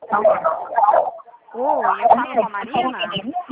Oi, eu falo com a Marina?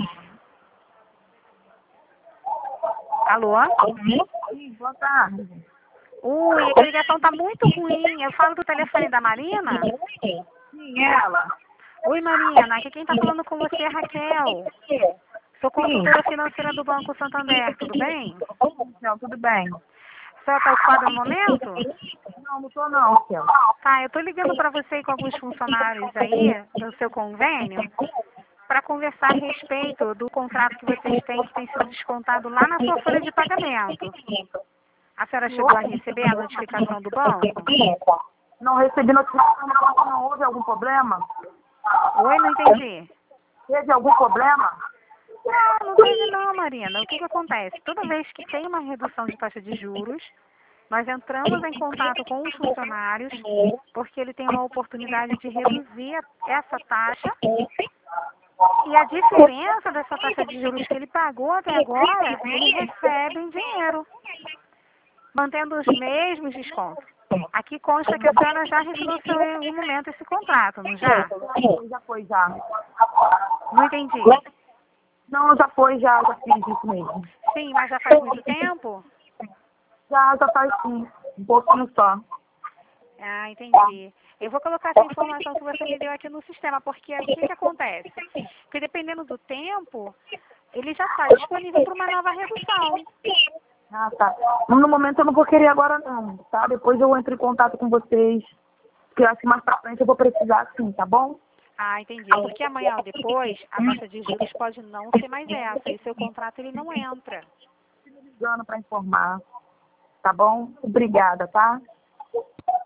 Alô? Sim, boa tarde. Oi, a ligação tá muito ruim. Eu falo do telefone da Marina? Sim, ela. Oi, Marina. Aqui quem tá falando com você é Raquel. Sou consultora financeira do Banco Santander, tudo bem? Não, tudo bem. A senhora tá ocupada no momento? Não, não tô não, Raquel. Tá, eu tô ligando para você e com alguns funcionários aí do seu convênio para conversar a respeito do contrato que vocês têm que tem sido descontado lá na sua folha de pagamento. A senhora chegou a receber a notificação do banco? Não recebi notificação, não. Houve algum problema? Oi, não entendi. Teve algum problema? Não, não teve não, Marina. O que acontece? Toda vez que tem uma redução de taxa de juros, nós entramos em contato com os funcionários, porque ele tem uma oportunidade de reduzir essa taxa, e a diferença dessa taxa de juros que ele pagou até agora, ele recebe em dinheiro, mantendo os mesmos descontos. Aqui consta que a senhora já refinanciou em algum momento esse contrato, não já? Já foi, já. Não entendi. Não, já foi, já fiz isso mesmo. Sim, mas já faz muito tempo? Já faz sim. Um pouquinho só. Ah, entendi. Eu vou colocar essa informação que você me deu aqui no sistema, porque o que acontece? Porque dependendo do tempo, ele já está disponível para uma nova redução. Ah, tá. No momento eu não vou querer agora não, tá? Depois eu entro em contato com vocês. Porque eu acho que mais pra frente eu vou precisar sim, tá bom? Ah, entendi. Porque amanhã ou depois, a taxa de juros pode não ser mais essa, e seu contrato ele não entra. Ligando pra informar. Tá bom? Obrigada, tá?